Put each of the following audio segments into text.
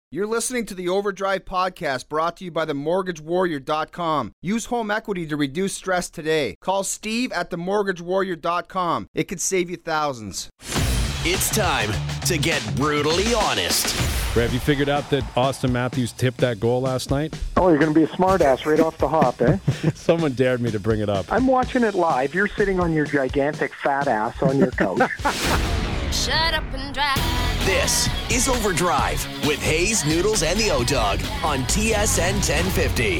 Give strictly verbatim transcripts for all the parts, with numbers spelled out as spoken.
You're listening to the Overdrive Podcast, brought to you by the mortgage warrior dot com. Use home equity to reduce stress today. Call Steve at the mortgage warrior dot com. It could save you thousands. It's time to get brutally honest. Have you figured out that Austin Matthews tipped that goal last night? Oh, you're going to be a smartass right off the hop, eh? Someone dared me to bring it up. I'm watching it live. You're sitting on your gigantic fat ass on your couch. Shut up and drive. This is Overdrive with Hayes, Noodles, and the O-Dog on T S N ten fifty.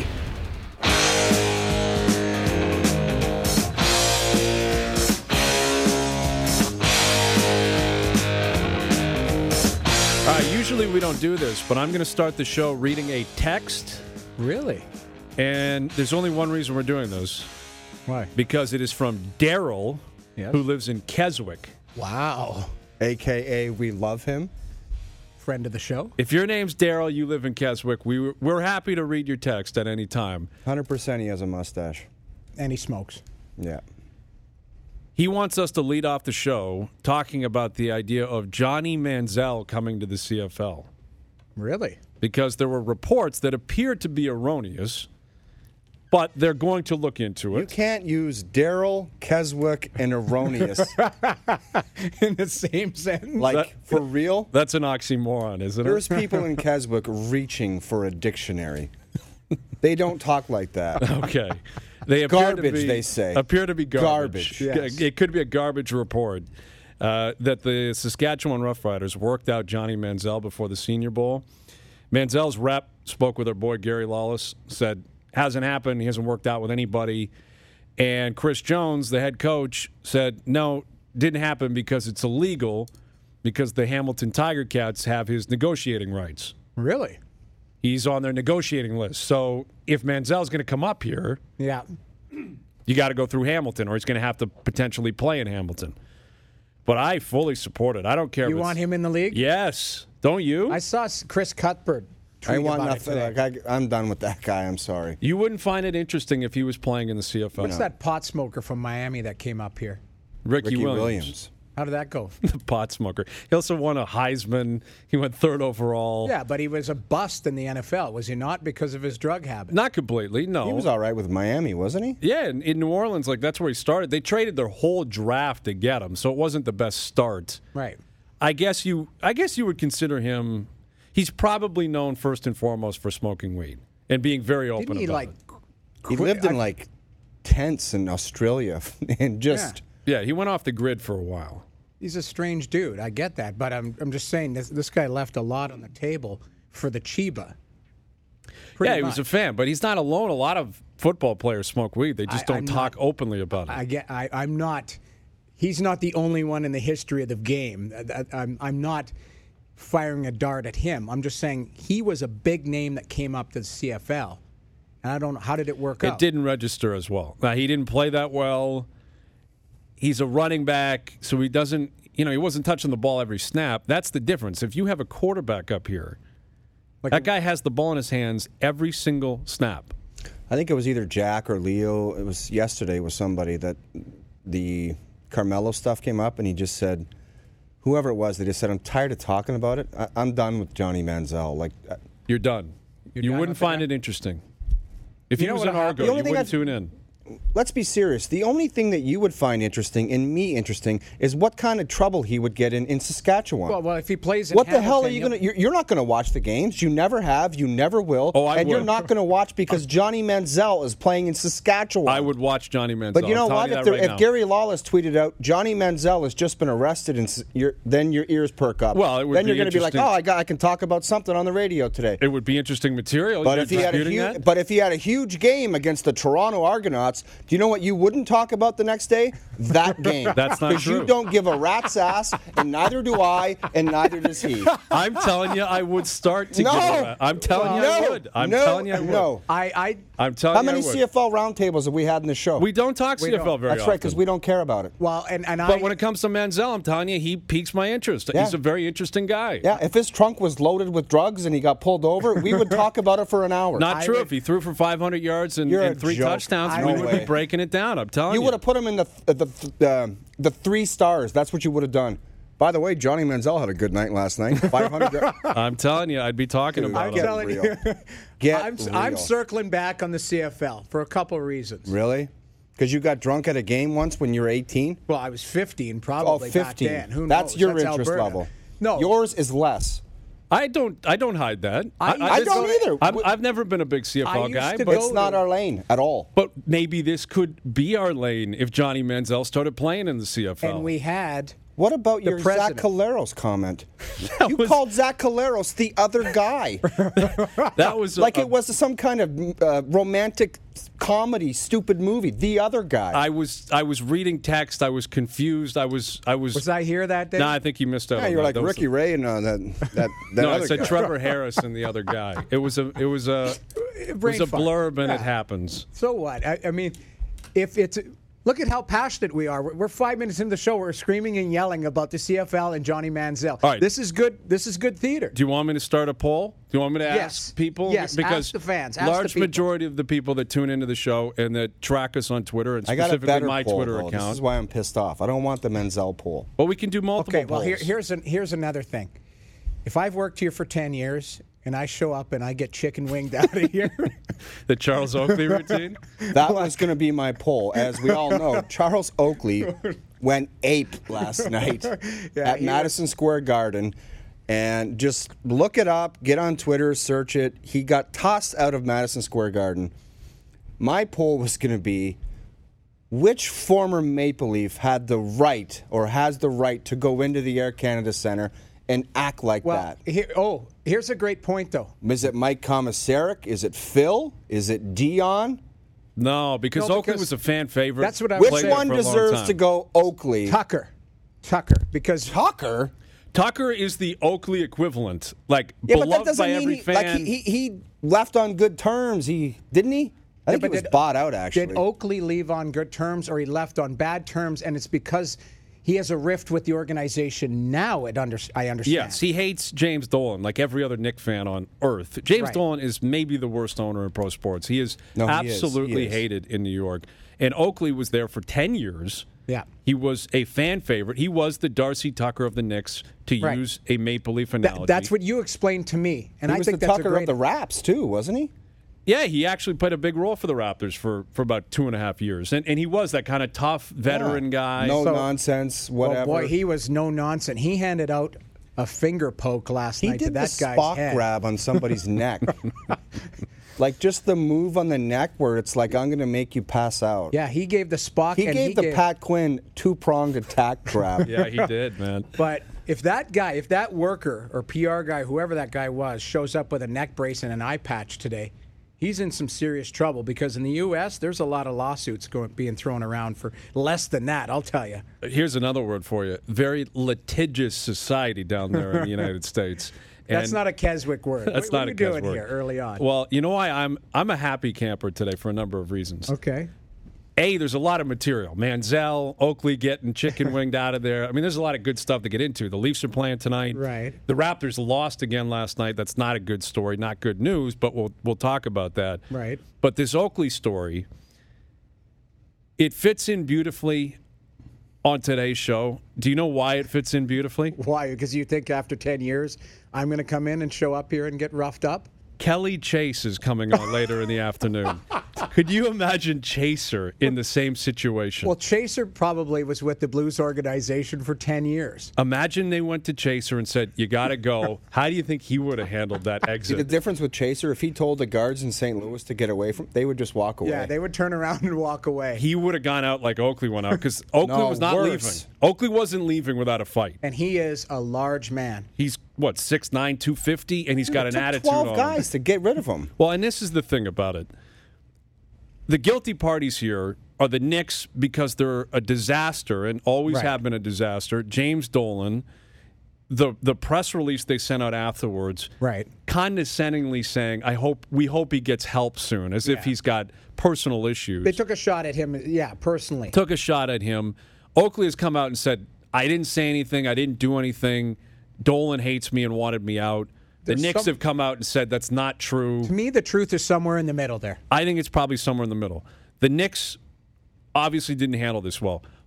All right, usually we don't do this, but I'm going to start the show reading a text. Really? And there's only one reason we're doing this. Why? Because it is from Daryl, Yes. who lives in Keswick. Wow. A K A we love him. Friend of the show? If your name's Daryl, you live in Keswick, we, we're happy to read your text at any time. one hundred percent he has a mustache. And he smokes. Yeah. He wants us to lead off the show talking about the idea of Johnny Manziel coming to the C F L. Really? Because there were reports that appeared to be erroneous, but they're going to look into it. You can't use Daryl, Keswick, and erroneous. In the same sentence? Like, That- for real? That's an oxymoron, isn't it? There's people in Keswick reaching for a dictionary. They don't talk like that. Okay. They appear Garbage, to be, they say. Appear to be garbage. Garbage, yes. It could be a garbage report uh, that the Saskatchewan Roughriders worked out Johnny Manziel before the Senior Bowl. Manziel's rep spoke with our boy Gary Lawless, said, hasn't happened, he hasn't worked out with anybody. And Chris Jones, the head coach, said, no, didn't happen because it's illegal, because the Hamilton Tiger Cats have his negotiating rights. Really? He's on their negotiating list. So if Manziel's going to come up here, Yeah. you got to go through Hamilton, or he's going to have to potentially play in Hamilton. But I fully support it. I don't care. You if want it's- him in the league? Yes. Don't you? I saw S- Chris Cuthbert tweet I want about nothing. it today. Like, I, I'm done with that guy. I'm sorry. you wouldn't find it interesting if he was playing in the C F L. What's that pot smoker from Miami that came up here? Ricky, Ricky Williams. Williams. How did that go? The pot smoker. He also won a Heisman. He went third overall. Yeah, but he was a bust in the N F L, was he not, because of his drug habit? Not completely, no. He was all right with Miami, wasn't he? Yeah, in, in New Orleans, like that's where he started. They traded their whole draft to get him, so it wasn't the best start. Right. I guess you I guess you would consider him. He's probably known first and foremost for smoking weed and being very open Didn't he, about like, it. He quit- lived in, I- like, tents in Australia and just... Yeah, he went off the grid for a while. He's a strange dude. I get that. But I'm, I'm just saying, this, this guy left a lot on the table for the Chiba. Pretty yeah, he was a much. fan, but he's not alone. A lot of football players smoke weed. They just I- don't I'm talk not- openly about it. I get. I, I'm not. He's not the only one in the history of the game. I, I- I'm. I'm not firing a dart at him. I'm just saying he was a big name that came up to the C F L, and I don't know how did it work it out. didn't register as well. Now, he didn't play that well. He's a running back, so he doesn't, you know, he wasn't touching the ball every snap. That's the difference. If you have a quarterback up here, Like- that guy has the ball in his hands every single snap. I think it was either Jack or Leo. It was yesterday with somebody that the Carmelo stuff came up, and he just said, whoever it was, they just said, I'm tired of talking about it. I, I'm done with Johnny Manziel. Like, I- You're done. You're you done wouldn't with the find guy? it interesting. If You he know was what an hap- Argo, the only you thing wouldn't I've- tune in. let's be serious. The only thing that you would find interesting, and me interesting, is what kind of trouble he would get in in Saskatchewan. Well, well, if he plays in what the hell are Hamilton, you he'll- going to? You're, you're not going to watch the games. You never have. You never will. Oh, I and you're would. not going to watch because Johnny Manziel is playing in Saskatchewan. I would watch Johnny Manziel. But you know I'm telling what? you If, that there, right if now. Gary Lawless tweeted out, Johnny Manziel has just been arrested, and s- you're, then your ears perk up. Well, it would then be you're going to be like, oh, interesting- I got, I can talk about something on the radio today. It would be interesting material. But You're if he had a disputing huge, that? but if he had a huge game against the Toronto Argonauts, do you know what you wouldn't talk about the next day? That game. That's not Because you true. don't give a rat's ass, and neither do I, and neither does he. I'm telling you, I would start to No. give a ra- I'm telling you, I No. would. I'm No. telling you, I would. No. I, I I'm telling How you, many I would. C F L roundtables have we had in the show? We don't talk We C F L don't. very That's often. right, because we don't care about it. well, and and I. But when it comes to Manziel, I'm telling you, he piques my interest. Yeah. He's a very interesting guy. Yeah, if his trunk was loaded with drugs and he got pulled over, we would talk about it for an hour. Not I true. would- if he threw for five hundred yards and, You're and a three joke. touchdowns, I we No would way. be breaking it down. I'm telling you. You would have put him in the the the, the three stars. That's what you would have done. By the way, Johnny Manziel had a good night last night. five hundred. I'm telling you, I'd be talking Dude, about I'm him. telling real. you. Get I'm, real. I'm circling back on the C F L for a couple of reasons. Really? Because you got drunk at a game once when you were eighteen? Well, I was fifteen Oh, probably fifteen. back then. Who That's knows? your That's interest Alberta. level. No. Yours is less. I don't. I don't hide that. I- I just- don't either. I'm, I've never been a big C F L I used guy, to but go It's not to- our lane at all. but maybe this could be our lane if Johnny Manziel started playing in the C F L. And we had What about The your president. Zach Caleros comment? You was- called Zach Caleros the other guy. that was like a, it was some kind of uh, romantic comedy, stupid movie. The other guy. I was. I was reading text. I was confused. I was. I was. Was I here that day? No, I think you missed out. yeah, on you're that. like That was Ricky Ray and uh, that that, that the- No, other I said guy. Trevor Harris and the other guy. It was a. It was a. It was Brain a fart. blurb, and Yeah. it happens. So what? I, I mean, if it's look at how passionate we are. We're, we're five minutes into the show. We're screaming and yelling about the C F L and Johnny Manziel. All right. This is good. This is good theater. Do you want me to start a poll? Do you want me to Yes. ask people? Yes, because ask the fans, ask large the people. majority of the people that tune into the show and that track us on Twitter and I got a specifically better my poll, Twitter though. account. This is why I'm pissed off. I don't want the Menzel poll. Well, we can do multiple Okay. Well, here, polls. here's an, here's another thing. If I've worked here for ten years and I show up and I get chicken winged out of here, the Charles Oakley routine. That was going to be my poll. As we all know, Charles Oakley went ape last night Yeah, at he Madison Square Garden. And just look it up, get on Twitter, search it. He got tossed out of Madison Square Garden. My poll was going to be, which former Maple Leaf had the right or has the right to go into the Air Canada Centre and act like well, that? here, oh, here's a great point though. Is it Mike Komisarek? Is it Phil? Is it Dion? No, because No, Oakley because was a fan favorite. that's what I Which was Played there one for a long deserves time. to go Oakley? Tucker, Tucker, because Tucker? Tucker is the Oakley equivalent, like Yeah, but that beloved doesn't by mean every he, fan. like he, he he left on good terms. He didn't he? I think but he was did- bought out actually. Did Oakley leave on good terms or he left on bad terms? And it's because he has a rift with the organization now. It under, I understand. Yes, he hates James Dolan like every other Knick fan on earth. James Right. Dolan is maybe the worst owner in pro sports. He is No, he is. absolutely He is. hated in New York. And Oakley was there for ten years. Yeah. He was a fan favorite. He was the Darcy Tucker of the Knicks, to Right. use a Maple Leaf That- analogy. that's what you explained to me, and he I was think the that's Tucker a great. of the Raps too, wasn't he? Yeah, he actually played a big role for the Raptors for, for about two and a half years. And, and he was that kind of tough veteran Yeah. guy. No So- nonsense, well, whatever. boy, he was no nonsense. He handed out a finger poke last He night to did the that guy's Spock head. grab on somebody's neck. Like just the move on the neck where it's like, I'm going to make you pass out. Yeah, he gave the Spock. He and gave he the gave, Pat Quinn two-pronged attack grab. Yeah, he did, man. But if that guy, if that worker or P R guy, whoever that guy was, shows up with a neck brace and an eye patch today, he's in some serious trouble because in the U S there's a lot of lawsuits going being thrown around for less than that. I'll tell you. Here's another word for you. Very litigious society down there in the United States. That's And not a Keswick word. That's what, not what are a you doing Kes word. here early on? Well, you know why I'm I'm a happy camper today for a number of reasons. okay. A, there's a lot of material. Manziel, Oakley getting chicken winged out of there. I mean, there's a lot of good stuff to get into. The Leafs are playing tonight. Right. The Raptors lost again last night. That's not a good story, not good news, but we'll we'll talk about that. Right. But this Oakley story, it fits in beautifully on today's show. Do you know why it fits in beautifully? Why? Because you think after ten years, I'm going to come in and show up here and get roughed up? Kelly Chase is coming on later in the afternoon. Could you imagine Chaser in the same situation? Well, Chaser probably was with the Blues organization for ten years. Imagine they went to Chaser and said, "You got to go." How do you think he would have handled that See, the exit? difference with Chaser, if he told the guards in Saint Louis to get away from, they would just walk away. Yeah, they would turn around and walk away. He would have gone out like Oakley went out because Oakley No, was not worse. leaving. Oakley wasn't leaving without a fight. And he is a large man. He's what six nine, two fifty, and he's got It an took attitude twelve on him. guys to get rid of him. Well, and this is the thing about it. The guilty parties here are the Knicks because they're a disaster and always Right. have been a disaster. James Dolan, the the press release they sent out afterwards, Right. condescendingly saying, "I hope we hope he gets help soon," as if Yeah. he's got personal issues. They took a shot at him, yeah, personally. Took a shot at him. Oakley has come out and said, "I didn't say anything. I didn't do anything. Dolan hates me and wanted me out." The There's Knicks some- have come out and said that's not true. To me, the truth is somewhere in the middle there. I think it's probably somewhere in the middle. The Knicks obviously didn't handle this well.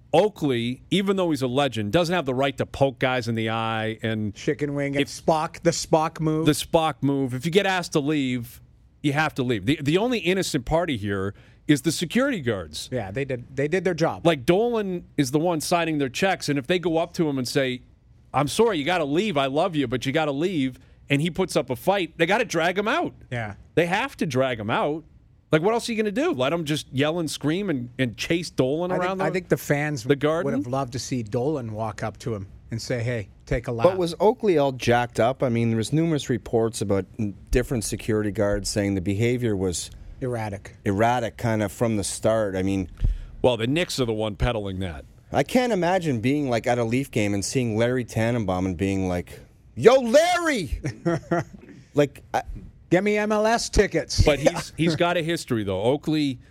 Oakley, even though he's a legend, doesn't have the right to poke guys in the eye and chicken wing and Spock, the Spock move. The Spock move. If you get asked to leave, you have to leave. The the only innocent party here is the security guards. Yeah, they did they did their job. Like Dolan is the one signing their checks, and if they go up to him and say, "I'm sorry, you got to leave. I love you, but you got to leave," and he puts up a fight, they got to drag him out. Yeah, they have to drag him out. Like, what else are you going to do? Let him just yell and scream and, and chase Dolan I around think, the I think the fans the garden? would have loved to see Dolan walk up to him and say, "Hey, take a lap." But was Oakley all jacked up? I mean, there was numerous reports about different security guards saying the behavior was erratic, erratic, kind of from the start. I mean, well, the Knicks are the one peddling that. I can't imagine being like at a Leaf game and seeing Larry Tannenbaum and being like, "Yo, Larry!" like. I, Get me M L S tickets. But he's he's got a history, though. Oakley,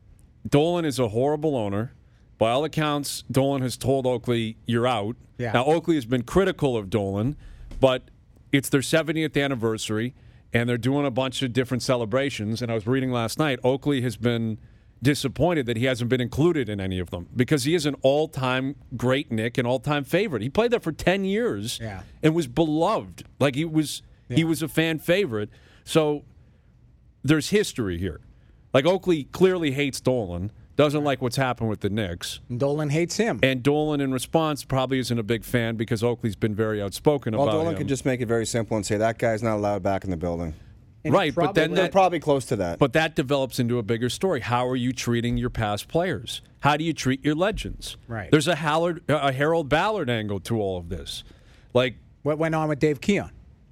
Dolan is a horrible owner. By all accounts, Dolan has told Oakley, "You're out." Yeah. Now, Oakley has been critical of Dolan, but it's their seventieth anniversary, and they're doing a bunch of different celebrations. And I was reading last night, Oakley has been disappointed that he hasn't been included in any of them because he is an all-time great Knick, an all-time favorite. He played there for ten years yeah. and was beloved. Like, he was yeah. he was a fan favorite. So there's history here. Like, Oakley clearly hates Dolan, doesn't like what's happened with the Knicks. And Dolan hates him. And Dolan, in response, probably isn't a big fan because Oakley's been very outspoken well, about Dolan him. could just make it very simple and say, that guy's not allowed back in the building. And right, but then they're that, probably close to that. But that develops into a bigger story. How are you treating your past players? How do you treat your legends? Right. There's a, Hallard, a Harold Ballard angle to all of this. Like, what went on with Dave Keon?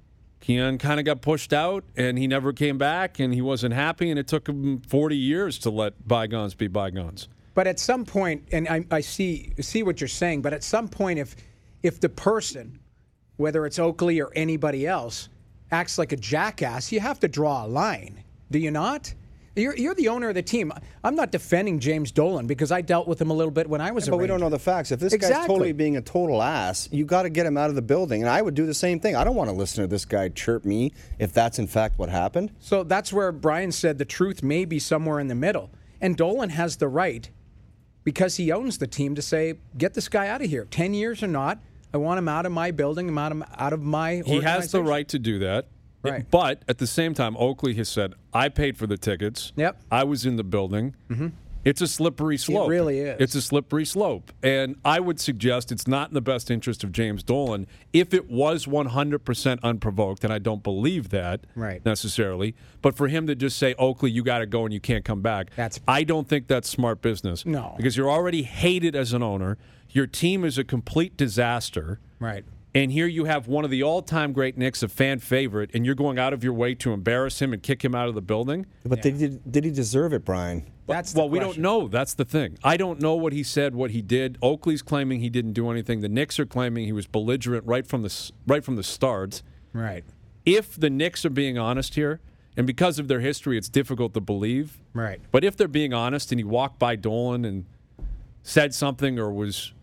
Keon kind of got pushed out, and he never came back, and he wasn't happy, and it took him forty years to let bygones be bygones. But at some point, and I, I see see what you're saying, but at some point, if if the person, whether it's Oakley or anybody else, acts like a jackass, you have to draw a line. Do you not? You're, you're the owner of the team. I'm not defending James Dolan because I dealt with him a little bit when I was yeah, a But Ranger. we don't know the facts. If this exactly. guy's totally being a total ass, you got to get him out of the building. And I would do the same thing. I don't want to listen to this guy chirp me if that's in fact what happened. So that's where Brian said the truth may be somewhere in the middle. And Dolan has the right, because he owns the team, to say, get this guy out of here. Ten years or not, I want him out of my building, I'm out of, out of my He has the right to do that. Right. But at the same time, Oakley has said, I paid for the tickets. Yep. I was in the building. Mm-hmm. It's a slippery slope. It really is. It's a slippery slope. And I would suggest it's not in the best interest of James Dolan if it was one hundred percent unprovoked, and I don't believe that right. necessarily. But for him to just say, Oakley, you got to go and you can't come back, that's I don't think that's smart business. No. Because you're already hated as an owner. Your team is a complete disaster. Right. And here you have one of the all-time great Knicks, a fan favorite, and you're going out of your way to embarrass him and kick him out of the building? But yeah. did, did he deserve it, Brian? That's well, the we question. don't know. That's the thing. I don't know what he said, what he did. Oakley's claiming he didn't do anything. The Knicks are claiming he was belligerent right from the right from the start. Right. If the Knicks are being honest here, and because of their history, it's difficult to believe. Right. But if they're being honest and he walked by Dolan and said something or was,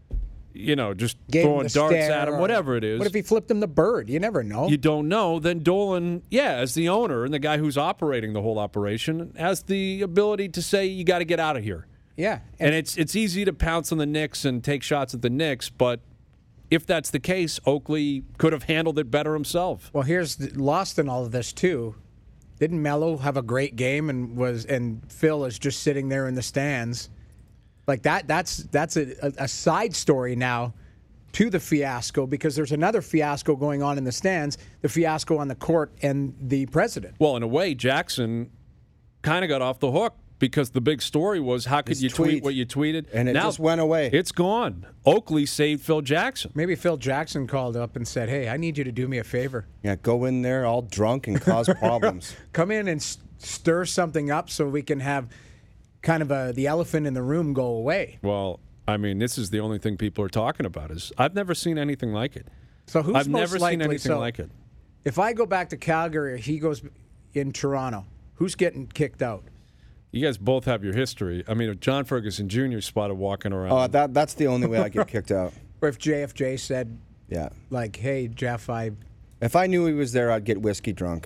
you know, just Gave throwing him darts stare at him, or- whatever it is. What if he flipped him the bird? You never know. You don't know. Then Dolan, yeah, as the owner and the guy who's operating the whole operation, has the ability to say, you got to get out of here. Yeah. And, and it's it's easy to pounce on the Knicks and take shots at the Knicks, but if that's the case, Oakley could have handled it better himself. Well, here's the, lost in all of this, too. Didn't Melo have a great game and was and Phil is just sitting there in the stands? Like that that's that's a, a, a side story now to the fiasco, because there's another fiasco going on in the stands, the fiasco on the court and the president. Well, in a way, Jackson kind of got off the hook because the big story was, how could His you tweet. tweet. what you tweeted? And it now, just went away. It's gone. Oakley saved Phil Jackson. Maybe Phil Jackson called up and said, hey, I need you to do me a favor. Yeah, go in there all drunk and cause problems. Come in and s- stir something up so we can have kind of a, the elephant in the room go away. Well, I mean, this is the only thing people are talking about. Is I've never seen anything like it. So who's I've most never likely, seen anything so like it. If I go back to Calgary or he goes in Toronto, who's getting kicked out? You guys both have your history. I mean, if John Ferguson Junior spotted walking around. Oh, that that's the only way I get kicked out. Or if J F J said, Yeah. like, hey, Jeff, I... If I knew he was there, I'd get whiskey drunk.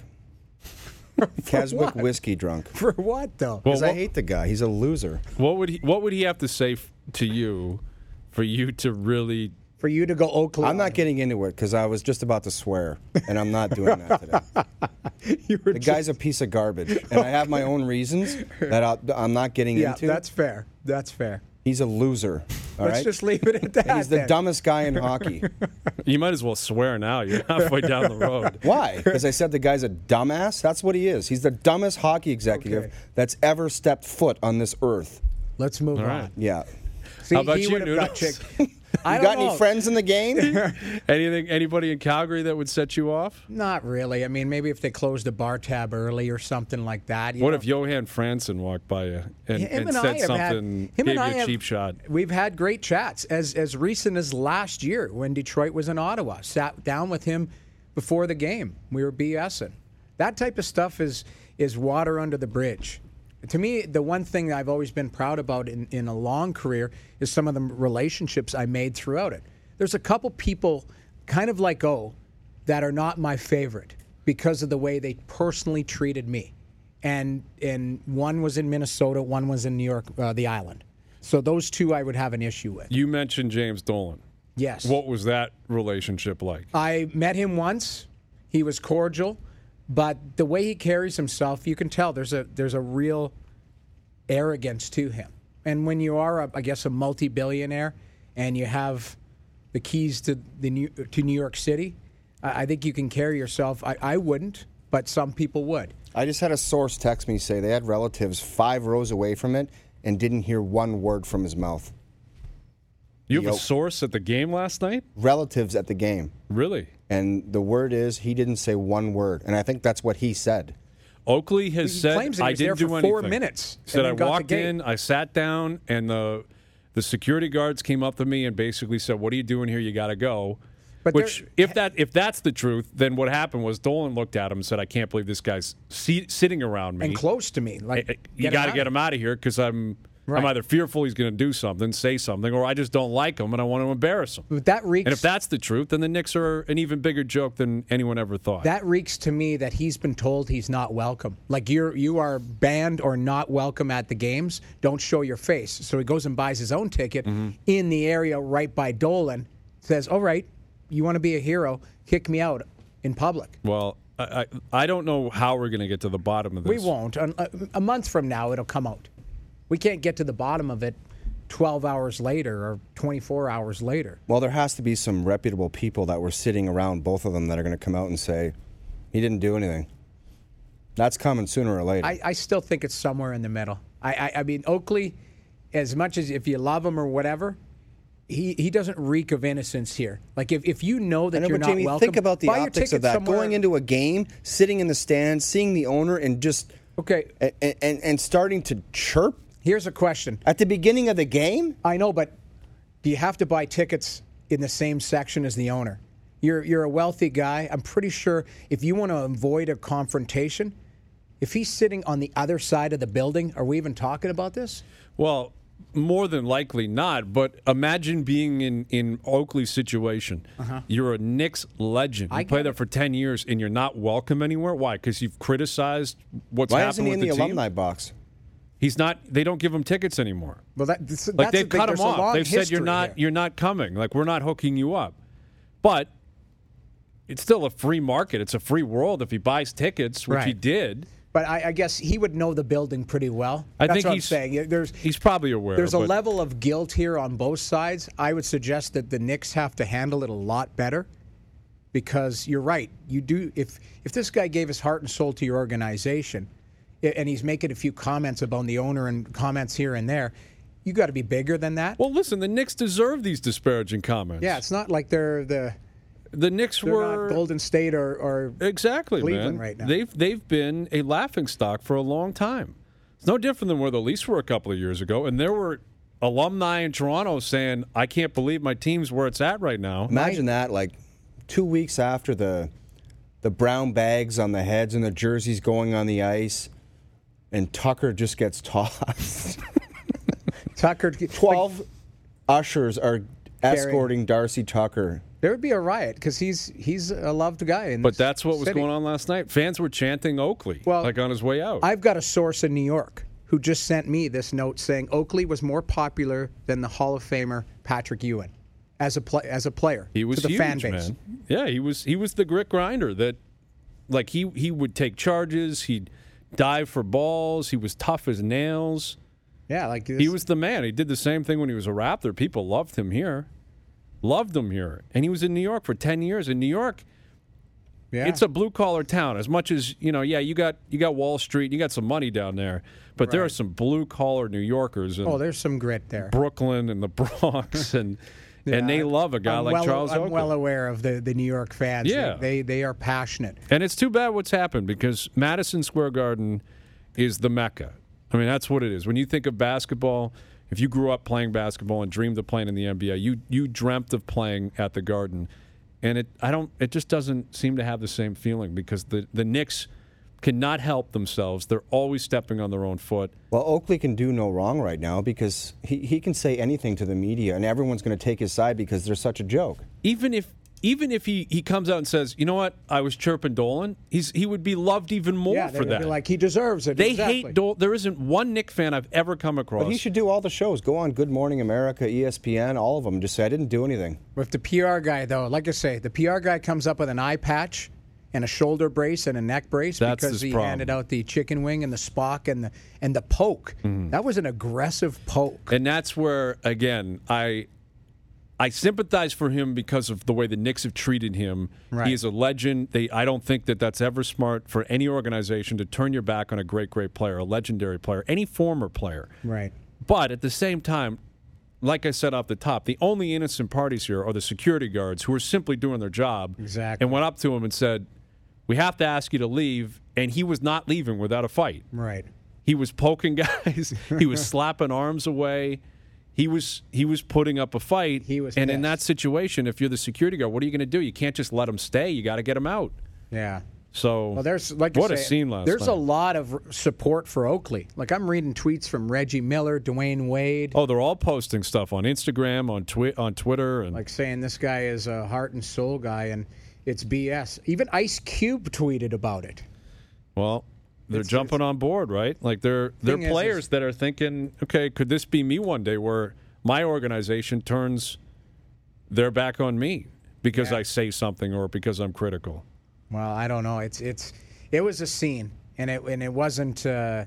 Keswick what? whiskey drunk. For what, though? Well, Because I what- hate the guy. He's a loser. What would he What would he have to say f- to you for you to really. For you to go Oakley. I'm not getting into it because I was just about to swear, and I'm not doing that today. You were The just- guy's a piece of garbage, and I have my own reasons that I'll, I'm not getting Yeah, into. that's fair. That's fair. He's a loser. All Let's right? just leave it at that. He's the then. dumbest guy in hockey. You might as well swear now. You're halfway down the road. Why? Because I said the guy's a dumbass? That's what he is. He's the dumbest hockey executive Okay. that's ever stepped foot on this earth. Let's move All on. right. Yeah. See, How about he you, would have got Noodles? chick- I You don't got know. any friends in the game? Anything? Anybody in Calgary that would set you off? Not really. I mean, maybe if they closed a bar tab early or something like that. you What know. if Johan Franzen walked by you and, Him and I said have had- something, him gave and I you a have- cheap shot? We've had great chats as as recent as last year when Detroit was in Ottawa. Sat down with him before the game. We were BSing. That type of stuff is is water under the bridge. To me, the one thing I've always been proud about in, in a long career is some of the relationships I made throughout it. There's a couple people, kind of like O, that are not my favorite because of the way they personally treated me. And and one was in Minnesota, one was in New York, uh, the island. So those two I would have an issue with. You mentioned James Dolan. Yes. What was that relationship like? I met him once. He was cordial, but the way he carries himself, you can tell there's a there's a real arrogance to him. And when you are, a, I guess, a multi-billionaire and you have the keys to the New, to New York City, I, I think you can carry yourself. I, I wouldn't, but some people would. I just had a source text me say they had relatives five rows away from it and didn't hear one word from his mouth. You have Yo. a source at the game last night? Relatives at the game. Really? And the word is he didn't say one word. And I think that's what he said. Oakley has He said claims that he I was didn't there do for anything. four minutes Said and I then got the walked gate. in, I sat down, and the the security guards came up to me and basically said, "What are you doing here? You got to go." But Which, there- if that if that's the truth, then what happened was Dolan looked at him and said, "I can't believe this guy's se- sitting around me And close to me. Like, Eh, eh, You get him got to out get of him out of here because I'm." Right. I'm either fearful he's going to do something, say something, or I just don't like him and I want to embarrass him. But that reeks. And if that's the truth, then the Knicks are an even bigger joke than anyone ever thought. That reeks to me that he's been told he's not welcome. Like you're you are banned or not welcome at the games. Don't show your face. So he goes and buys his own ticket Mm-hmm. in the area right by Dolan. Says, "All right, you want to be a hero? Kick me out in public." well, I, I, I don't know how we're going to get to the bottom of We this. won't. A, a month from now, it'll come out. We can't get to the bottom of it twelve hours later or twenty-four hours later. Well, there has to be some reputable people that were sitting around, both of them, that are going to come out and say, he didn't do anything. That's coming sooner or later. I, I still think it's somewhere in the middle. I, I, I mean, Oakley, as much as if you love him or whatever, he, he doesn't reek of innocence here. Like if, if you know that I know, you're but not Jamie, welcome, think about the buy your optics of ticket that. somewhere- Going into a game, sitting in the stands, seeing the owner, and just Okay, and, and, and starting to chirp here's a question. at the beginning of the game. I know, but do you have to buy tickets in the same section as the owner? You're you're a wealthy guy. I'm pretty sure if you want to avoid a confrontation, if he's sitting on the other side of the building, are we even talking about this? Well, more than likely not. But imagine being in, in Oakley's situation. You're a Knicks legend. You Uh-huh. I play get there it. for ten years and you're not welcome anywhere. Why? Because you've criticized what's Why happened isn't he with in the, the, team. alumni box? He's not. They don't give him tickets anymore. Well, that, this, Like that's they've the thing. cut him There's a off. long They've said you're history not. here. You're not coming. Like we're not hooking you up. But it's still a free market. It's a free world if he buys tickets, which he Right. did. But I, I guess he would know the building pretty well. I That's think what he's I'm saying. There's he's probably aware. there's a but level of guilt here on both sides. I would suggest that the Knicks have to handle it a lot better, because you're right. You do if if this guy gave his heart and soul to your organization, i- and he's making a few comments about the owner and comments here and there, you got to be bigger than that. Well, listen, the Knicks deserve these disparaging comments. Yeah, it's not like they're the the Knicks they're were not Golden State or, or exactly Cleveland man. right now. They've they've been a laughing stock for a long time. It's no different than where the Leafs were a couple of years ago, and there were alumni in Toronto saying, "I can't believe my team's where it's at right now." Imagine that, like two weeks after the the brown bags on the heads and the jerseys going on the ice, and Tucker just gets tossed. Tucker. Twelve ushers are escorting Darcy Tucker. There would be a riot because he's he's a loved guy. In But this that's what was city. going on last night. Fans were chanting Oakley, Well, like on his way out. I've got a source in New York who just sent me this note saying Oakley was more popular than the Hall of Famer Patrick Ewing as a play, as a player. He was to the huge, fan base. man. Yeah, he was. He was the grit grinder that, like he he would take charges. He'd dive for balls. He was tough as nails. Yeah, like this, He was the man. He did the same thing when he was a Raptor. People loved him here, loved him here, and he was in New York for ten years. In New York, yeah. it's a blue collar town. As much as you know, yeah, you got you got Wall Street, you got some money down there, but there are Right. some blue collar New Yorkers in Oh, there's some grit there. Brooklyn and the Bronx, and and they Yeah, love a guy I'm like well, Charles I'm Oakley. well aware of the, the New York fans. Yeah. They, they they are passionate. And it's too bad what's happened because Madison Square Garden is the Mecca. I mean, that's what it is. When you think of basketball, if you grew up playing basketball and dreamed of playing in the N B A, you you dreamt of playing at the Garden. And it I don't it just doesn't seem to have the same feeling because the, the Knicks cannot help themselves. They're always stepping on their own foot. Well, Oakley can do no wrong right now because he, he can say anything to the media, and everyone's going to take his side because they're such a joke. Even if even if he, he comes out and says, you know what, I was chirping Dolan, he's he would be loved even more yeah, for they would that. be like he deserves it. They exactly. hate Dolan. There isn't one Knick fan I've ever come across. But he should do all the shows. Go on Good Morning America, E S P N, all of them. Just say, I didn't do anything. With the P R guy, though, like I say, the P R guy comes up with an eye patch and a shoulder brace and a neck brace That's because his he problem. handed out the chicken wing and the Spock and the and the poke. Mm-hmm. That was an aggressive poke. And that's where, again, I I sympathize for him because of the way the Knicks have treated him. Right. He is a legend. They, I don't think that that's ever smart for any organization to turn your back on a great, great player, a legendary player, any former player. Right. But at the same time, like I said off the top, the only innocent parties here are the security guards who are simply doing their job. Exactly. And went up to him and said, we have to ask you to leave. And he was not leaving without a fight. Right. He was poking guys. He was slapping arms away. He was he was putting up a fight. He was and in pissed. that situation, if you're the security guard, what are you going to do? You can't just let him stay. You got to get him out. Yeah. So Well, there's like you what a say, scene last There's night. a lot of r- support for Oakley. Like I'm reading tweets from Reggie Miller, Dwayne Wade, Oh, they're all posting stuff on Instagram, on twi- on Twitter, and like saying this guy is a heart and soul guy, and it's B S. Even Ice Cube tweeted about it. well, they're It's- jumping on board, right? Like they're they're Thing is, players is- that are thinking, okay, could this be me one day where my organization turns their back on me because Yeah. I say something or because I'm critical? Well, I don't know. It's it's it was a scene, and it and it wasn't uh,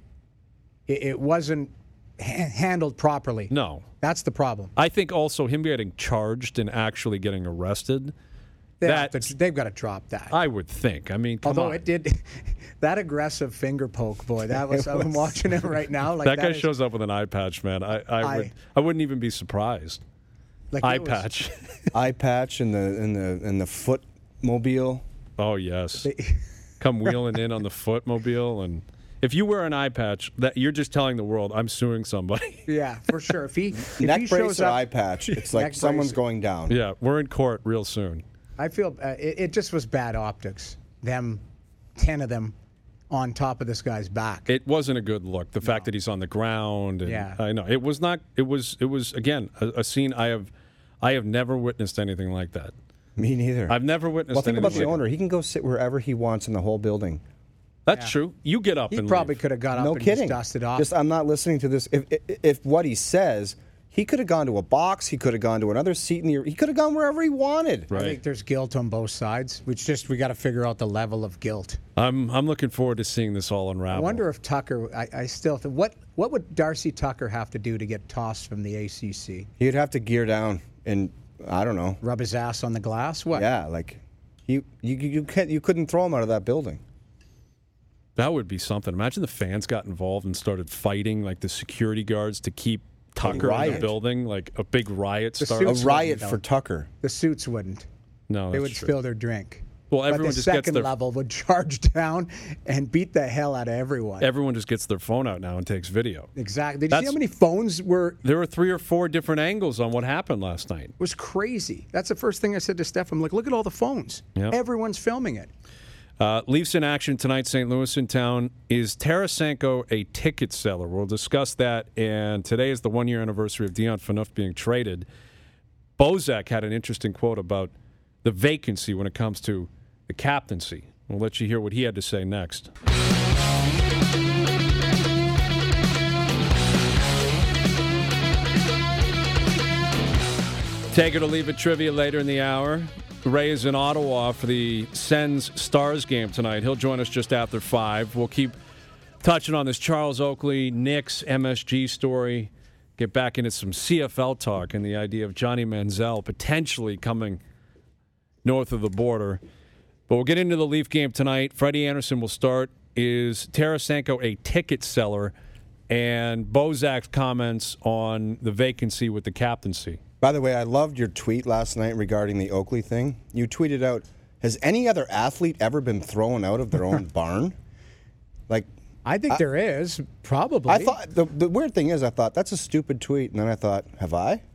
it, it wasn't ha- handled properly. No. That's the problem. I think also him getting charged and actually getting arrested. They That have to, they've got to drop that. I would think. I mean, come Although on. it did, that aggressive finger poke, boy, that was. I'm watching it right now. Like that guy is- shows up with an eye patch, man. I, I, I- would I wouldn't even be surprised. like Eye it was- patch. Eye patch and the and the and the footmobile. Oh yes. Come wheeling in on the footmobile, and if you wear an eye patch, that you're just telling the world I'm suing somebody. Yeah, for sure. If he if Neck he brace shows or up, eye patch. It's like Neck someone's brace. going down. Yeah, we're in court real soon. I feel uh, it, it just was bad optics. Them, ten of them, on top of this guy's back. It wasn't a good look. The fact that he's on the ground, and Yeah. I know it was not. It was. It was again a, a scene I have. I have never witnessed anything like that. Me neither. I've never witnessed. well, think anything about the like owner. He can go sit wherever he wants in the whole building. That's true. You get up he and probably leave. could have got up No and kidding. just dusted off. Just I'm not listening to this. If, if if what he says, he could have gone to a box. He could have gone to another seat in the. He could have gone wherever he wanted. I Right. think there's guilt on both sides. Which just we got to figure out the level of guilt. I'm. I'm looking forward to seeing this all unravel. I wonder if Tucker. I, I still think what what would Darcy Tucker have to do to get tossed from the A C C? He'd have to gear down and I don't know. Rub his ass on the glass? What? Yeah, like you you you can't you couldn't throw him out of that building. That would be something. Imagine the fans got involved and started fighting, like the security guards, to keep Tucker in the riot. building. Like a big riot The started. A suits riot wouldn't, for though. Tucker. The suits wouldn't. No, They that's would true. spill their drink. Well, But everyone the just gets second their level would charge down and beat the hell out of everyone. everyone just gets their phone out now and takes video. exactly. Did you see That's- how many phones were? There were three or four different angles on what happened last night. It was crazy. That's the first thing I said to Steph. I'm like, look at all the phones. Yep. Everyone's filming it. Uh, Leafs in action tonight, Saint Louis in town. Is Tarasenko a ticket seller? We'll discuss that. And today is the one-year anniversary of Dion Phaneuf being traded. Bozak had an interesting quote about the vacancy when it comes to the captaincy. We'll let you hear what he had to say next. Take it or leave it trivia later in the hour. Ray is in Ottawa for the Sens Stars game tonight. He'll join us just after five. We'll keep touching on this Charles Oakley, Knicks, M S G story. Get back into some C F L talk and the idea of Johnny Manziel potentially coming north of the border. But we'll get into the Leaf game tonight. Freddie Anderson will start. Is Tarasenko a ticket seller? And Bozak's comments on the vacancy with the captaincy. By the way, I loved your tweet last night regarding the Oakley thing. You tweeted out, has any other athlete ever been thrown out of their own barn? Like, I think I, there is, probably. I thought the, the weird thing is I thought that's a stupid tweet, and then I thought, have I?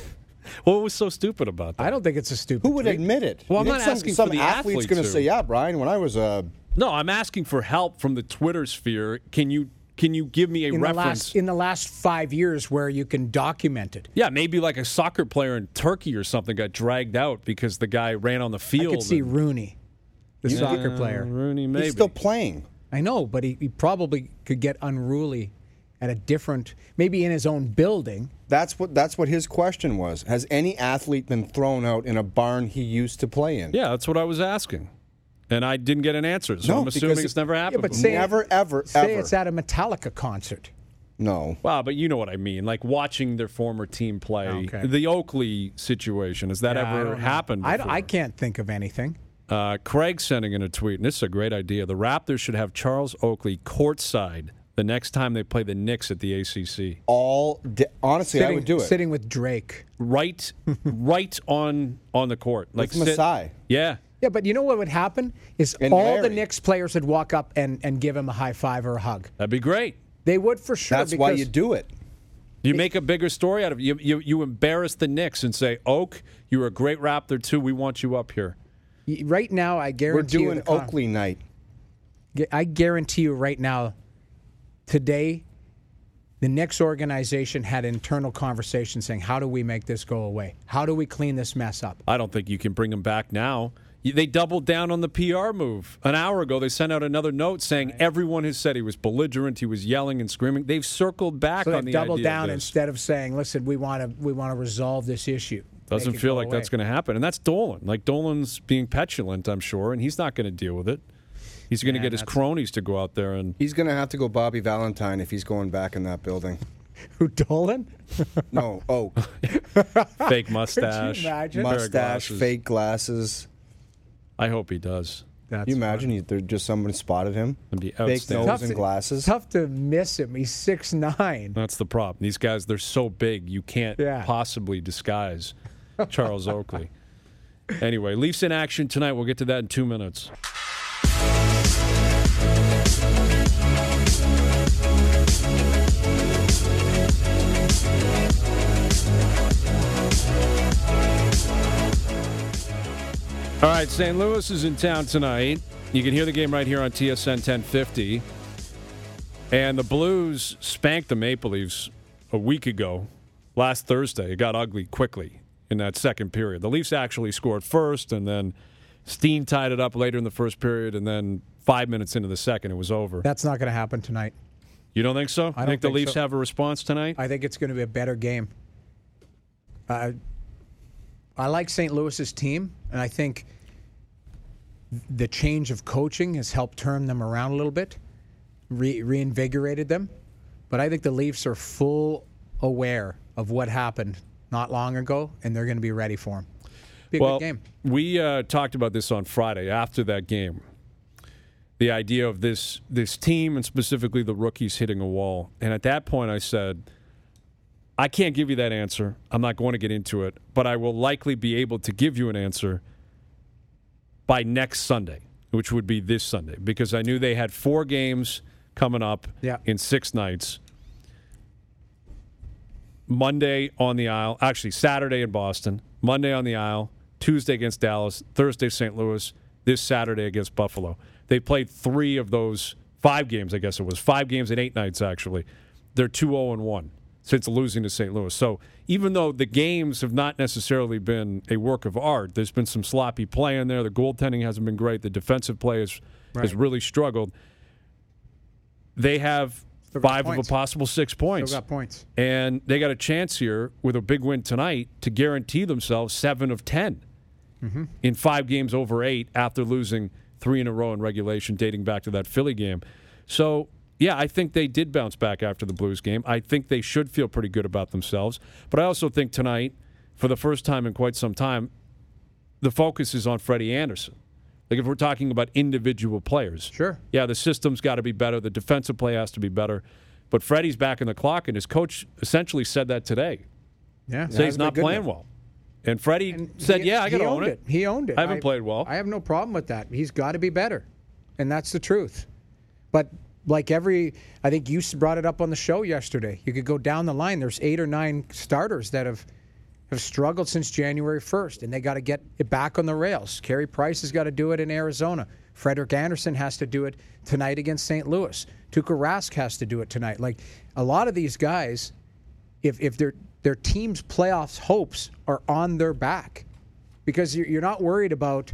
What was so stupid about that? I don't think it's a stupid Who would tweet. admit it? Well, I'm You not think some, asking some for the athlete's athlete going to to. say, yeah, Brian, when I was a No, I'm asking for help from the Twitter sphere. Can you can you give me a in reference? The last, in the last five years where you can document it. Yeah, maybe like a soccer player in Turkey or something got dragged out because the guy ran on the field. I could see and- Rooney, the Yeah, soccer player. Rooney, maybe. he's still playing. I know, but he, he probably could get unruly at a different, maybe in his own building. That's what that's what his question was. Has any athlete been thrown out in a barn he used to play in? Yeah, that's what I was asking. And I didn't get an answer, so No, I'm assuming because- it's never happened. Yeah, but before. say Never, ever, say ever. it's at a Metallica concert. No. Wow, but you know what I mean. Like watching their former team play. Okay. The Oakley situation. Has that Yeah, I ever don't know. happened I, before? I can't think of anything. Uh, Craig sending in a tweet, and this is a great idea. The Raptors should have Charles Oakley courtside the next time they play the Knicks at the A C C. All di- honestly, sitting, I would do it. Sitting with Drake. Right right on on the court. Like With sit- Masai. Yeah. Yeah, but you know what would happen is And all the Larry. Knicks players would walk up and, and give him a high five or a hug. That'd be great. They would for sure. That's why because- you do it. You make a bigger story out of it. You, you, you embarrass the Knicks and say, Oak, you're a great Raptor too. We want you up here. Right now, I We're guarantee you doing the con- Oakley night. I guarantee you right now, today, the Knicks organization had internal conversations saying, how do we make this go away? How do we clean this mess up? I don't think you can bring him back now. You- They doubled down on the P R move. An hour ago, they sent out another note saying everyone has said he was belligerent, he was yelling and screaming. They've circled back So on they the doubled idea down of this. instead of saying, listen, we want to we want to resolve this issue. Doesn't Make it feel go like that's away. going to happen. And that's Dolan. Like, Dolan's being petulant, I'm sure, and he's not going to deal with it. He's going to Man, get his that's- cronies to go out there and. He's going to have to go Bobby Valentine if he's going back in that building. Who, Dolan? No, Oak. Fake mustache. imagine? pair of Mustache, glasses. fake glasses. I hope he does. That's Can you imagine he, there just someone spotted him? That'd be Fake outstanding. nose and glasses. Tough to miss him. He's six nine. That's the problem. These guys, they're so big, you can't Yeah. possibly disguise Charles Oakley. Anyway, Leafs in action tonight. We'll get to that in two minutes. All right, Saint Louis is in town tonight. You can hear the game right here on T S N ten fifty. And the Blues spanked the Maple Leafs a week ago, last Thursday. It got ugly quickly in that second period. The Leafs actually scored first, and then Steen tied it up later in the first period, and then five minutes into the second, it was over. That's not going to happen tonight. You don't think so? I don't think the think Leafs so. have a response tonight? I think it's going to be a better game. Uh, I like Saint Louis's team, and I think the change of coaching has helped turn them around a little bit, re- reinvigorated them. But I think the Leafs are full aware of what happened not long ago, and they're going to be ready for him. Be a well, good game. we uh, talked about this on Friday after that game. The idea of this this team and specifically the rookies hitting a wall. And at that point I said, I can't give you that answer. I'm not going to get into it, but I will likely be able to give you an answer by next Sunday, which would be this Sunday, because I knew they had four games coming up Yeah. in six nights. Monday on the Isle, actually Saturday in Boston, Monday on the Isle, Tuesday against Dallas, Thursday Saint Louis, this Saturday against Buffalo. They played three of those five games, I guess it was, five games in eight nights actually. They're two oh and one since losing to Saint Louis. So even though the games have not necessarily been a work of art, there's been some sloppy play in there. The goaltending hasn't been great. The defensive play has, has really struggled. They have five points. of a possible six points. Still got points. And they got a chance here with a big win tonight to guarantee themselves seven of ten mm-hmm. in five games over eight after losing three in a row in regulation dating back to that Philly game. So, yeah, I think they did bounce back after the Blues game. I think they should feel pretty good about themselves. But I also think tonight, for the first time in quite some time, the focus is on Freddie Anderson. Like if we're talking about individual players. Sure. Yeah, the system's got to be better. The defensive play has to be better. But Freddie's back in the clock, and his coach essentially said that today. Yeah. Say he's not playing well. And Freddie And said, he- yeah, I got to he own owned it. He owned it. I haven't played well. I have no problem with that. He's got to be better. And that's the truth. But like every, I think you brought it up on the show yesterday. You could go down the line. There's eight or nine starters that have have struggled since January first, and they got to get it back on the rails. Carey Price has got to do it in Arizona. Frederick Anderson has to do it tonight against Saint Louis. Tuukka Rask has to do it tonight. Like a lot of these guys, if if their their team's playoffs hopes are on their back, because you're, you're not worried about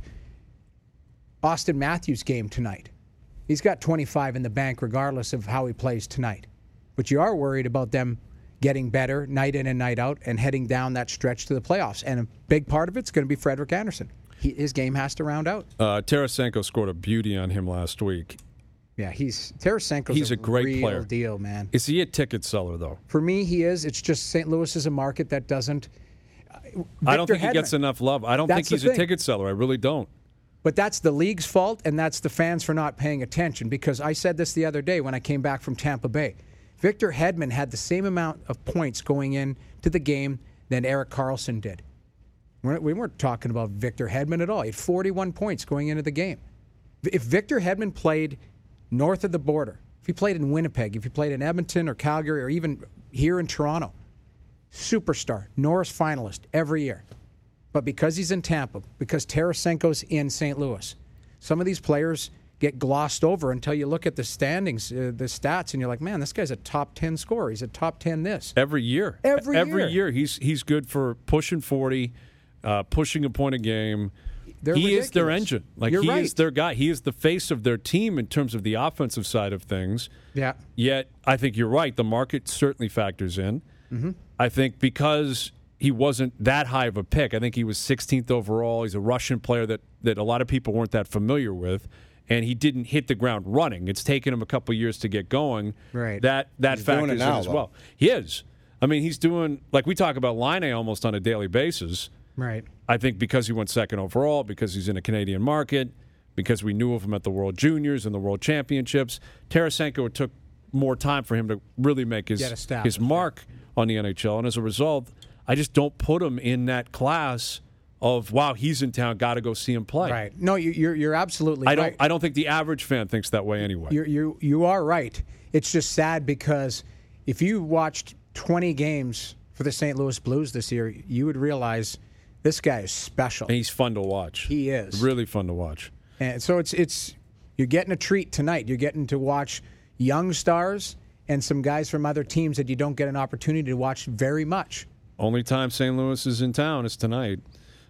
Austin Matthews' game tonight. He's got twenty-five in the bank regardless of how he plays tonight. But you are worried about them getting better night in and night out and heading down that stretch to the playoffs. And a big part of it's going to be Frederick Anderson. He, his game has to round out. Uh, Tarasenko scored a beauty on him last week. Yeah, he's Tarasenko's He's a great real player. deal, man. Is he a ticket seller, though? For me, he is. It's just Saint Louis is a market that doesn't. Victor I don't think Hedman, he gets enough love. I don't That's think the he's a thing. ticket seller. I really don't. But that's the league's fault, and that's the fans for not paying attention. Because I said this the other day when I came back from Tampa Bay. Victor Hedman had the same amount of points going in to the game than Erik Karlsson did. We're, we weren't talking about Victor Hedman at all. He had forty-one points going into the game. If Victor Hedman played north of the border, if he played in Winnipeg, if he played in Edmonton or Calgary or even here in Toronto, superstar, Norris finalist every year. But because he's in Tampa, because Tarasenko's in Saint Louis, some of these players get glossed over until you look at the standings, uh, the stats, and you're like, man, this guy's a top ten scorer. He's a top ten this. Every year. Every Every year. year. He's he's good for pushing forty, uh, pushing a point a game. They're he is their ridiculous. engine. Like You're he right. is their guy. He is the face of their team in terms of the offensive side of things. Yeah. Yet, I think you're right. The market certainly factors in. Mm-hmm. I think because he wasn't that high of a pick, I think he was sixteenth overall. He's a Russian player that, that a lot of people weren't that familiar with, and he didn't hit the ground running. It's taken him a couple years to get going. Right. That, that He's doing factors it now, in as though. well. He is. I mean, he's doing, like we talk about Line almost on a daily basis. Right. I think because he went second overall, because he's in a Canadian market, because we knew of him at the World Juniors and the World Championships, Tarasenko, it took more time for him to really make his Get established, his mark on the N H L. And as a result, I just don't put him in that class of, wow, he's in town, got to go see him play. Right. No, you, you're you're absolutely I don't right. I don't think the average fan thinks that way anyway. You're, you you are right. It's just sad because if you watched twenty games for the Saint Louis Blues this year, you would realize this guy is special. and he's fun to watch. He is. Really fun to watch. And so it's it's you're getting a treat tonight. You're getting to watch young stars and some guys from other teams that you don't get an opportunity to watch very much. Only time Saint Louis is in town is tonight.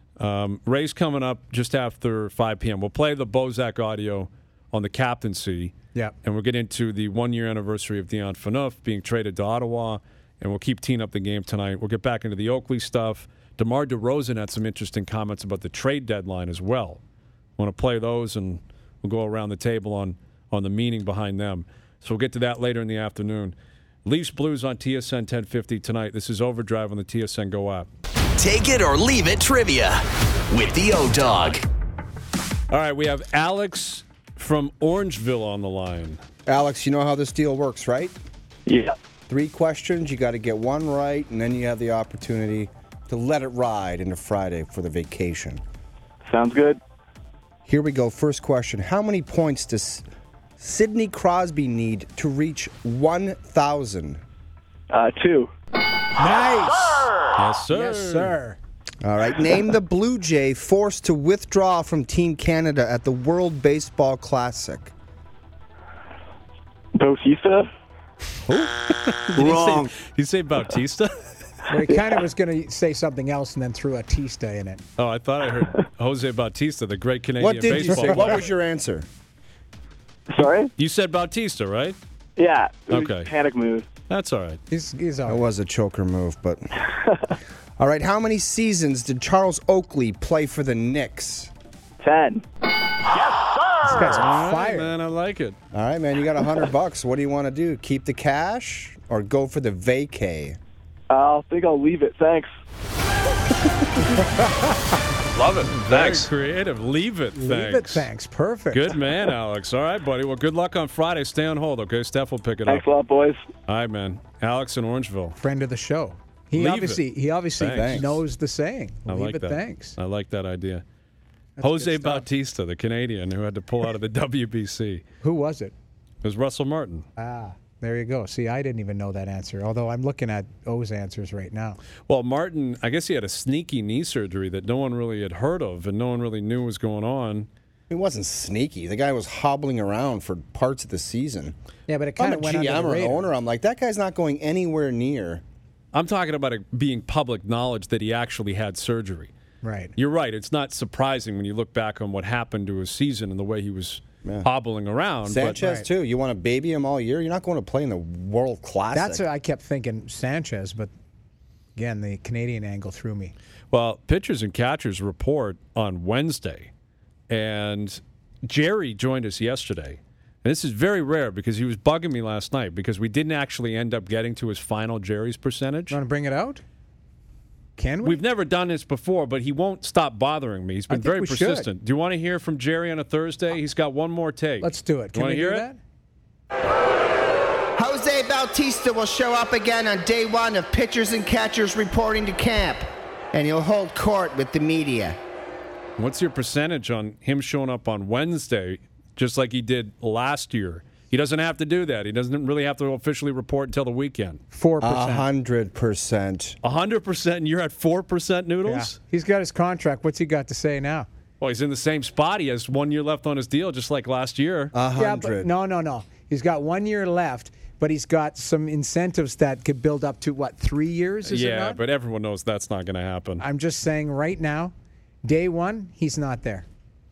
Um, Ray's coming up just after five p.m. We'll play the Bozak audio on the captaincy. Yeah. And we'll get into the one-year anniversary of Dion Phaneuf being traded to Ottawa, and we'll keep teeing up the game tonight. We'll get back into the Oakley stuff. DeMar DeRozan had some interesting comments about the trade deadline as well. Want to play those, and we'll go around the table on, on the meaning behind them. So we'll get to that later in the afternoon. Leafs Blues on T S N ten fifty tonight. This is Overdrive on the T S N Go app. Take it or leave it trivia with the O-Dog. All right, we have Alex from Orangeville on the line. Alex, you know how this deal works, right? Yeah. Three questions, you got to get one right, and then you have the opportunity to let it ride into Friday for the vacation. Sounds good. Here we go. First question. How many points does Sidney Crosby need to reach one thousand? Uh, two. Nice. Yes, sir. Yes, sir. All right. Name the Blue Jay forced to withdraw from Team Canada at the World Baseball Classic. Bautista? Wrong. Did you say Bautista? Well, he kind of was going to say something else and then threw a Tista in it. Oh, I thought I heard Jose Bautista, the great Canadian What did you baseball say? What player. was your answer? Sorry? You said Bautista, right? Yeah. It was Okay. a panic move. That's all right. He's, he's all It right. was a choker move, but. All right, how many seasons did Charles Oakley play for the Knicks? Ten. This guy's All on right, fire. man. I like it. All right, man, you got a hundred bucks. What do you want to do? Keep the cash or go for the vacay? I think I'll leave it. Thanks. Love it. Thanks. Very creative. Leave it. Leave Thanks. it, thanks. Perfect. Good man, Alex. All right, buddy. Well, good luck on Friday. Stay on hold, okay? Steph will pick it Thanks up. a lot, boys. All right, man. Alex in Orangeville. Friend of the show. He Leave obviously it. he obviously Thanks. knows the saying. I Leave like it, that. thanks. I like that idea. That's Jose good stuff. Bautista, the Canadian who had to pull out of the W B C. Who was it? It was Russell Martin. Ah, there you go. See, I didn't even know that answer, although I'm looking at O's answers right now. Well, Martin, I guess he had a sneaky knee surgery that no one really had heard of and no one really knew was going on. It wasn't sneaky. The guy was hobbling around for parts of the season. Yeah, but it If I'm kind a of went G under M the or an radar. owner, I'm like, that guy's not going anywhere near. I'm talking about it being public knowledge that he actually had surgery. Right. You're right. It's not surprising when you look back on what happened to his season and the way he was Yeah. hobbling around. Sanchez, but, too. You want to baby him all year? You're not going to play in the World Classic. That's what I kept thinking Sanchez, but again, the Canadian angle threw me. Well, pitchers and catchers report on Wednesday, and Jerry joined us yesterday. And this is very rare because he was bugging me last night because we didn't actually end up getting to his final Jerry's percentage. You want to bring it out? Can we? We've never done this before, but he won't stop bothering me. He's I been think very we should. persistent. Do you want to hear from Jerry on a Thursday? He's got one more take. Let's do it. Can you want we to hear do it? that? Jose Bautista will show up again on day one of pitchers and catchers reporting to camp, and he'll hold court with the media. What's your percentage on him showing up on Wednesday, just like he did last year? He doesn't have to do that. He doesn't really have to officially report until the weekend. Four A percent. hundred percent. A hundred percent, and you're at four percent, Yeah. Noodles. He's got his contract. What's he got to say now? Well, he's in the same spot. He has one year left on his deal, just like last year. A Yeah, but hundred. no, no, no. He's got one year left, but he's got some incentives that could build up to what, three years? Is it yeah, not? but everyone knows that's not going to happen. I'm just saying right now, day one, he's not there.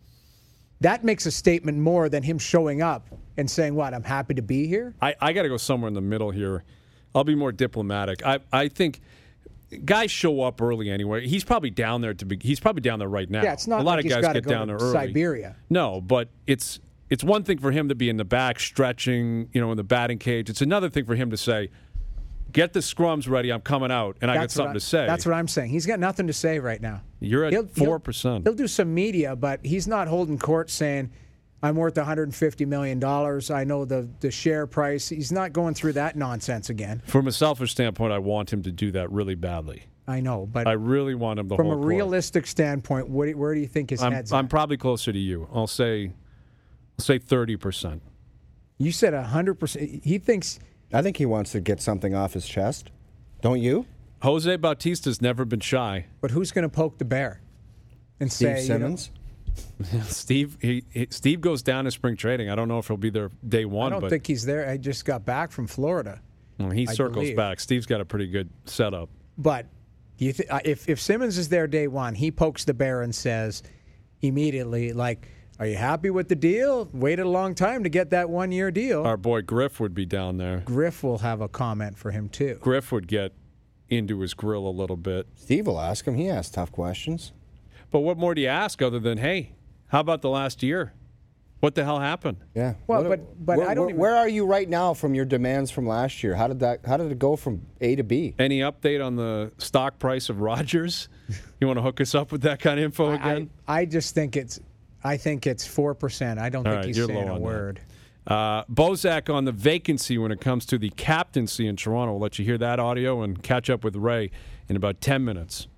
That makes a statement more than him showing up and saying, what, I'm happy to be here? I, I got to go somewhere in the middle here. I'll be more diplomatic. I, I think guys show up early anyway. He's probably down there to be. He's probably down there right now. Yeah, it's not a lot like of he's guys gotta get go down to there early. Siberia. No, but it's it's one thing for him to be in the back stretching, you know, in the batting cage. It's another thing for him to say, "Get the scrums ready. I'm coming out, and I got That's something what I- to say." That's what I'm saying. He's got nothing to say right now. You're at He'll- he'll- four percent. He'll do some media, but he's not holding court saying, I'm worth one hundred fifty million dollars. I know the, the share price. He's not going through that nonsense again. From a selfish standpoint, I want him to do that really badly. I know, but I really want him to from a hold court. realistic standpoint, what, where do you think his I'm, head's I'm at? probably closer to you. I'll say, I'll say thirty percent. You said one hundred percent. He thinks I think he wants to get something off his chest. Don't you? Jose Bautista's never been shy. But who's going to poke the bear and Steve say, you know, Simmons? Steve, he, he, Steve goes down to spring trading. I don't know if he'll be there day one, I don't but think he's there. I just got back from Florida. well, he I circles believe. back. Steve's got a pretty good setup. But you th- uh, if if Simmons is there day one, he pokes the bear and says immediately, like, "Are you happy with the deal? Waited a long time to get that one year deal." Our boy Griff would be down there. Griff will have a comment for him too. Griff would get into his grill a little bit. Steve will ask him. He asks tough questions. But what more do you ask other than, hey, how about the last year? What the hell happened? Yeah. Well, What- but- but where, I don't where, even- where are you right now from your demands from last year? How did that? How did it go from A to B? Any update on the stock price of Rogers? You want to hook us up with that kind of info I, again? I just think it's I think it's four percent. I don't All think right, he's you're saying low a on that. word. Uh, Bozak on the vacancy when it comes to the captaincy in Toronto. We'll let you hear that audio and catch up with Ray in about ten minutes.